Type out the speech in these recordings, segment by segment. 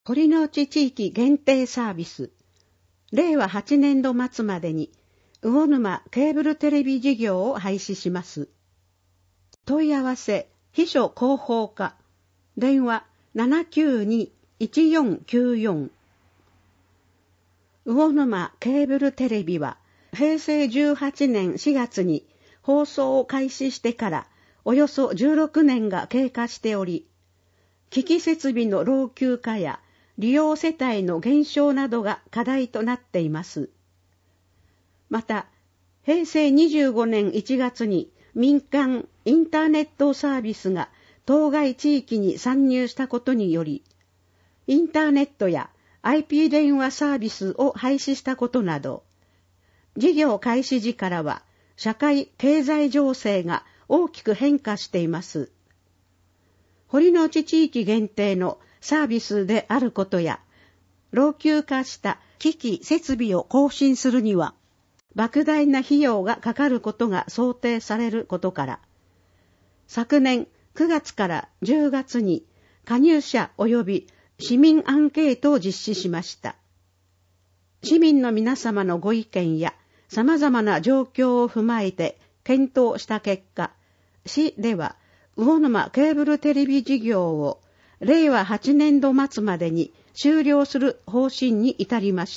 堀之内地域限定サービス。令和8年度末までに、魚沼ケーブルテレビ事業を廃止します。問い合わせ、秘書広報課。電話792-1494。魚沼ケーブルテレビは、平成18年4月に放送を開始してからおよそ16年が経過しており、機器設備の老朽化や利用世帯の減少などが課題となっています。また、平成25年1月に民間インターネットサービスが当該地域に参入したことにより、インターネットや IP 電話サービスを廃止したことなど、事業開始時からは社会経済情勢が大きく変化しています。堀之内地域限定のサービスであることや、老朽化した機器設備を更新するには、莫大な費用がかかることが想定されることから、昨年9月から10月に加入者及び市民アンケートを実施しました。市民の皆様のご意見や様々な状況を踏まえて検討した結果、市では魚沼ケーブルテレビ事業を令和8年度末までに終了する方針に至りました。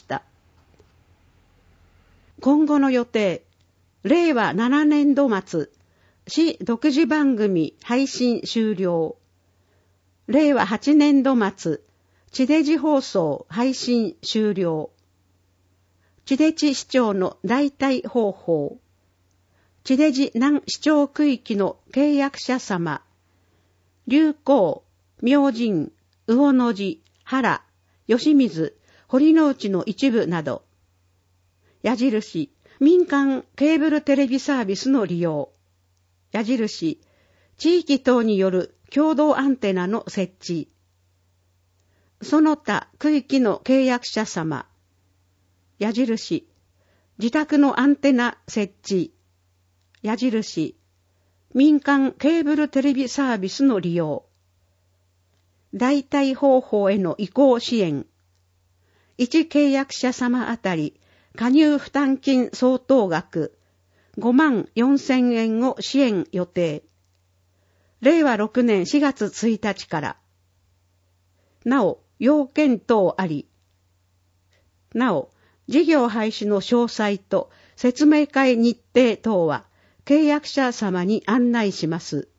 今後の予定、令和7年度末、市独自番組配信終了。令和8年度末、地デジ放送配信終了。地デジ市長の代替方法。地デジ南市長区域の契約者様。流行、明神、魚の字、原、吉水、堀之内の一部など。矢印、民間ケーブルテレビサービスの利用。矢印、地域等による共同アンテナの設置。その他区域の契約者様。矢印、自宅のアンテナ設置。矢印、民間ケーブルテレビサービスの利用。代替方法への移行支援。1契約者様あたり加入負担金相当額54,000円を支援予定。令和6年4月1日から。なお、要件等あり。なお、事業廃止の詳細と説明会日程等は契約者様に案内します。